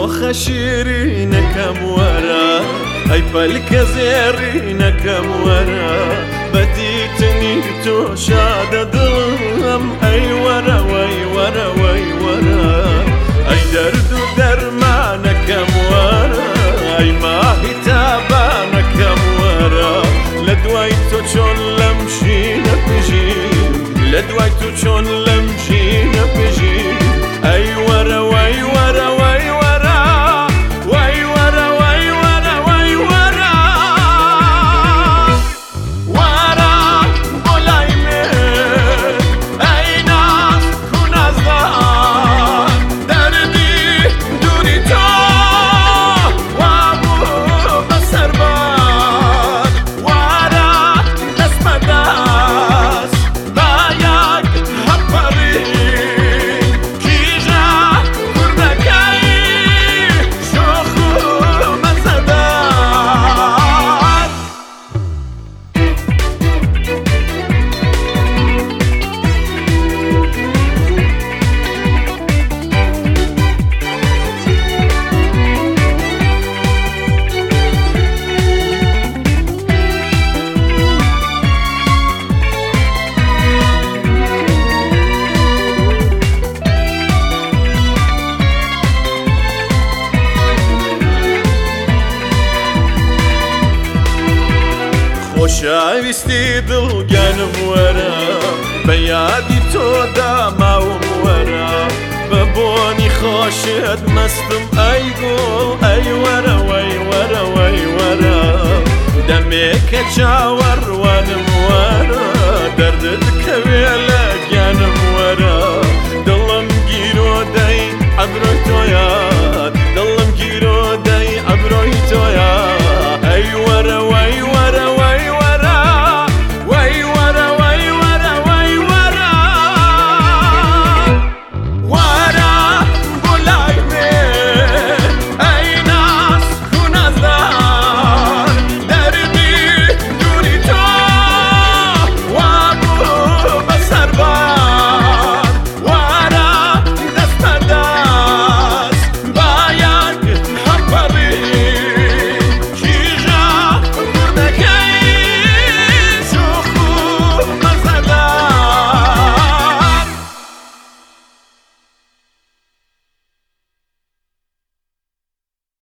شۆخە شیرینەکەم وەرە ئەی پەلکە زێڕینەکەم وەرە بەدیتنی تۆ شادە دڵم ئەی وەرە وەی وەرە وەی وەرە ئەی دەرد و دەرمانەکەم وەرە ئەی ماهی تابانەکەم وەرە لە دوای تۆ چۆن لەم ژینە بژیم لە دوای تۆ چۆن لەم ژینە بژیم ئەی وەرە وەی وەرە وەی وەرە وەی وەرە وەی وەرە وەی وەرە وەرە بۆ لای من ئەی ناز و نازدار دەردی دووری تۆ وابوو بەسەر بار وەرە دەست بەدەست با یەک هەپەڕین خۆشەویستی دڵگەنم وەرە بە یادی تۆدا ماوم وەرە بە بۆنی خۆشت مەستم ئەی گوڵ ئەی وەرە وەی وەرە وەی وەرە دەمێکە چاوەڕوانم وەرە دەردت کەوێ لە گیانم وەرە دڵم گیرۆدەی عەبرۆی تۆیە